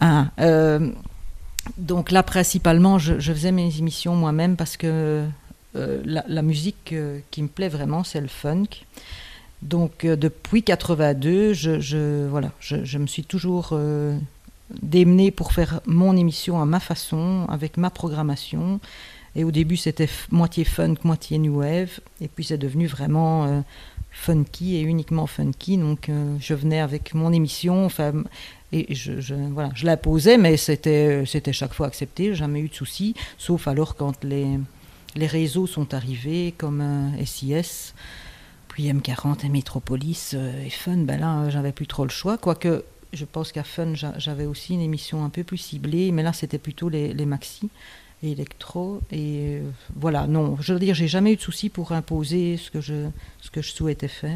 Ah, donc là, principalement, je faisais mes émissions moi-même parce que la musique qui me plaît vraiment, c'est le funk. Donc depuis 82, voilà, je me suis toujours démenée pour faire mon émission à ma façon, avec ma programmation. Et au début, c'était moitié funk, moitié new wave. Et puis c'est devenu vraiment funky et uniquement funky. Donc je venais avec mon émission, enfin, et voilà, je la posais, mais c'était chaque fois accepté, j'ai jamais eu de soucis, sauf alors quand les réseaux sont arrivés, comme SIS, puis M40 et Metropolis et Fun, ben là, j'avais plus trop le choix, quoique je pense qu'à Fun, j'avais aussi une émission un peu plus ciblée, mais là, c'était plutôt les maxi et électro, et voilà, non, je veux dire, j'ai jamais eu de soucis pour imposer ce que je souhaitais faire.